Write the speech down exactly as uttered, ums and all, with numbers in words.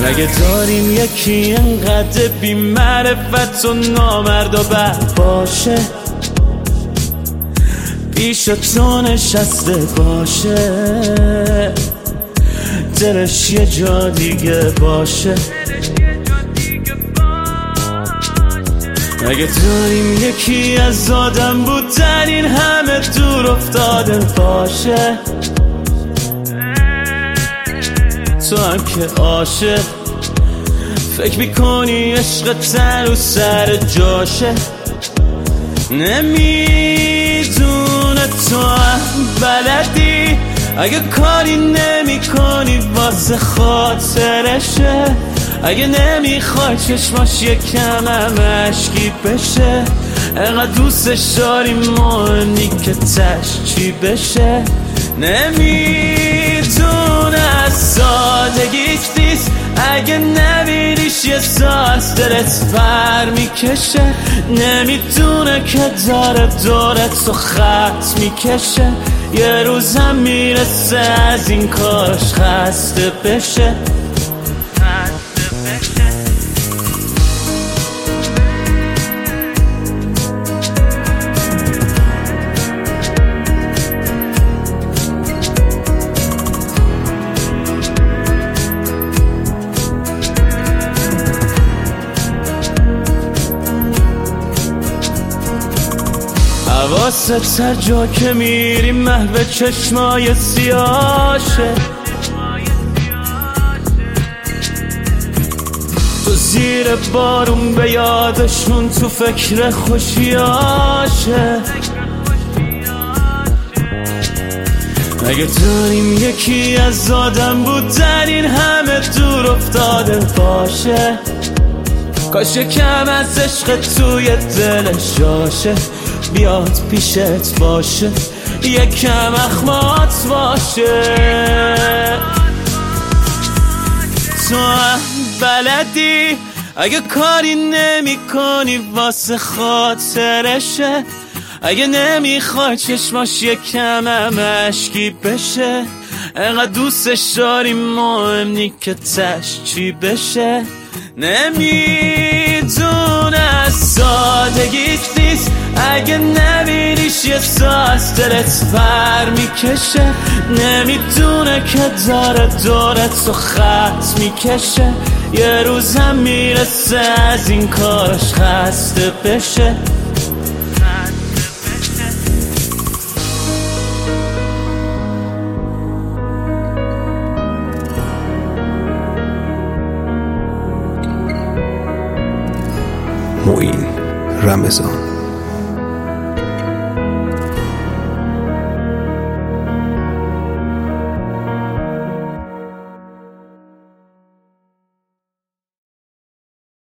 اگه داریم یکی انقدر بی معرفت و نامرد و بد باشه، پیش تو نشسته باشه، دلش یه جا دیگه باشه. اگه داریم یکی از آدم بودن این همه دور افتاده باشه، تو هم که عاشق فکر میکنی عشق تن و سر جاشه، نمیدونه تو هم بلدی اگه کاری نمی کنی واسه خاطرشه، اگه نمیخوای چشماش یکم هم اشکی بشه، انقدر دوستش داری مهم نی که تش چی بشه. نمیدونه از سادگیش نیست اگه نبینیش یه ساز دلت پر میکشه، نمیدونه که داره دورت و خط میکشه، یه روزم میرسه از این کارش خسته بشه. حواست هر جا که میری محو چشمای سیاشه، تو زیر بارون به یادشون تو فکر خوشیاشه. اگه داریم یکی از آدم بودن این همه دور افتاده باشه، کاش یکم از عشق توی دلش جاشه، بیاد پیشت باشه، یکم اخمات باشه. تو هم بلدی اگه کاری نمی کنی واسه خاطرشه، اگه نمیخوای چشماش یکم هم اشکی بشه، انقدر دوستش داری مهم نی که تش چی بشه. نمیدونه از سادگیش نیست اگه نبینیش یه ساز دلت پر میکشه، نمیدونه که داره دورت و خط میکشه، یه روزم میرسه از این کارش خسته بشه. معین رمضان.